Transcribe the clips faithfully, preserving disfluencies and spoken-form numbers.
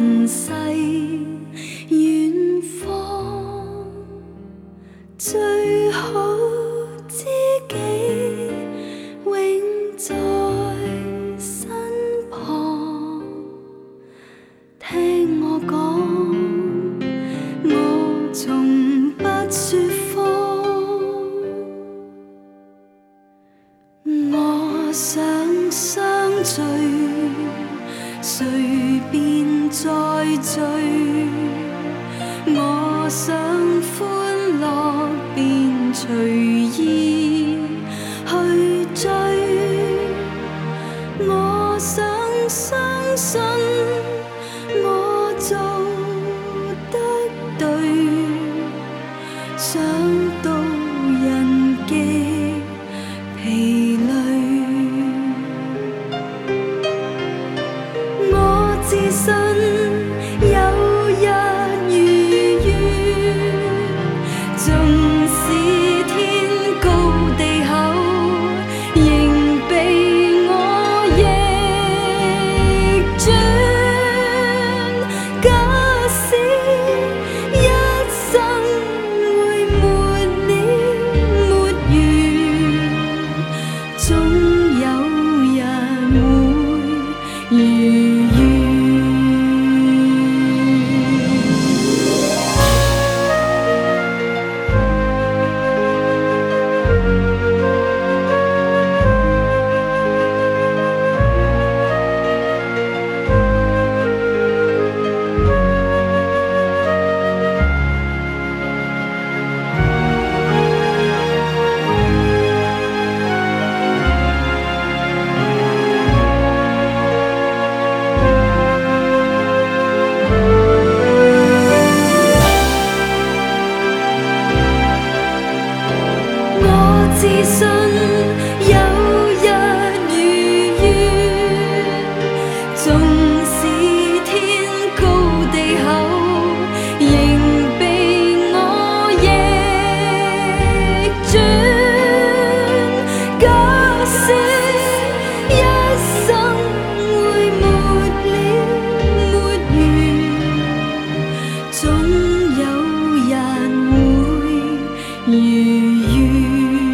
云逝远方，最好知己永在身旁。听我讲，我从不说谎。我想相聚，谁便再聚。我想欢乐，便随意去追。我想相信，我做得对。想到人极疲累，我自信有日如愿，纵使天高地厚，仍被我逆转。假使一生会没了没完，总有人会如愿。我自信有日如愿，纵使天高地厚，仍被我逆转。假使一生会没了没完，总有人会如愿。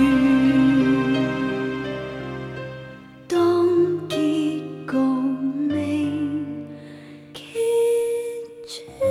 当结局未揭穿。